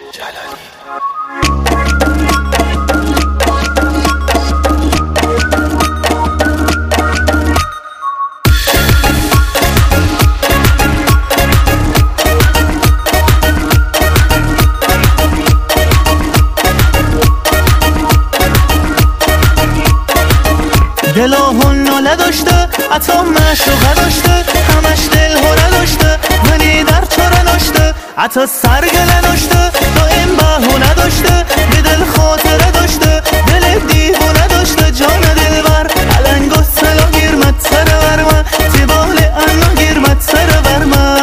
جلالی. دلهون ناله داشته حتی مشوقه داشته همش دل هره داشته منی در چاره ناشته حتی سرگله ناشته دائم بهونه داشته به دل خاطره داشته دل دیوونه داشته جان دلبر علنگ و سلا گیرمت سر برمه تیبال انا گیرمت سر برمه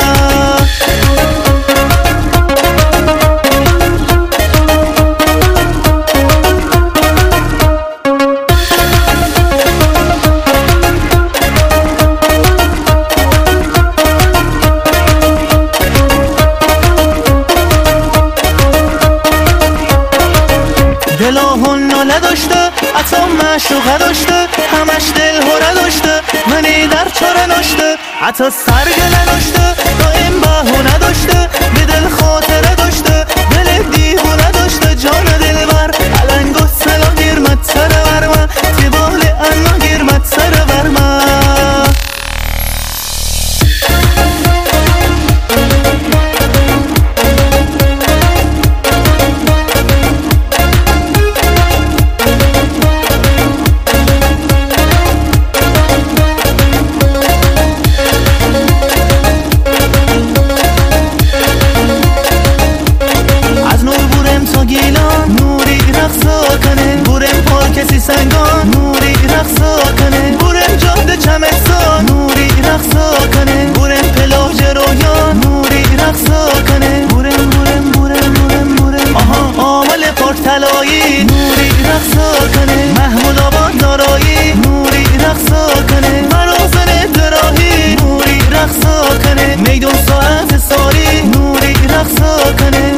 دلهون ناله داشته حتی مشوقه داشته همش دل هره داشته منی در چاره ناشته حتی سرگله ناشته دائم بهونه داشته به دل خاطره داشته دل دیوونه داشته جان دلبر علنگ و سلا گیرمت سر برمه تیبال انا گیرمت سر برمه کسی سنگان نوری رقصا کنه بورم جاده چمستان نوری رقصا کنه بورم پلاژ رویان نوری رقصا کنه بورم بورم بورم بورم بورم آها عامل پارک طلایی نوری رقصا کنه محمود آباد دارایی نوری رقصا کنه مراسم دراهی نوری رقصا کنه میدون ساعت ساری نوری رقصا کنه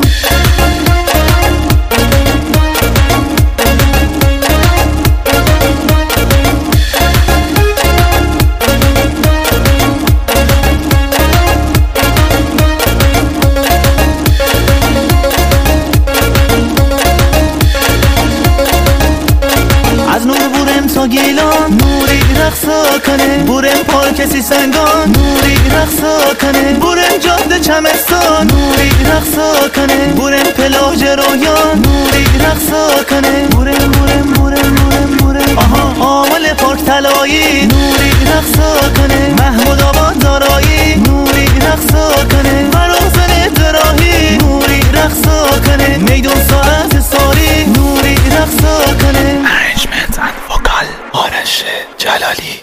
گیلان نوری رقصا کنه بورم پارک کسی سنگان نوری رقصا کنه بورم جاده چمستان نوری رقصا کنه بورم پلاژ رویان نوری رقصا کنه بورم بورم بورم بورم بورم آها عامل پارک طلایی نوری رقصا کنه محمود آباد دارایی نوری رقصا کنه مراسم دراهی نوری رقصا کنه میدون ساعت ساری نوری رقصا کنه Arrangement and vocal آرش جلالی.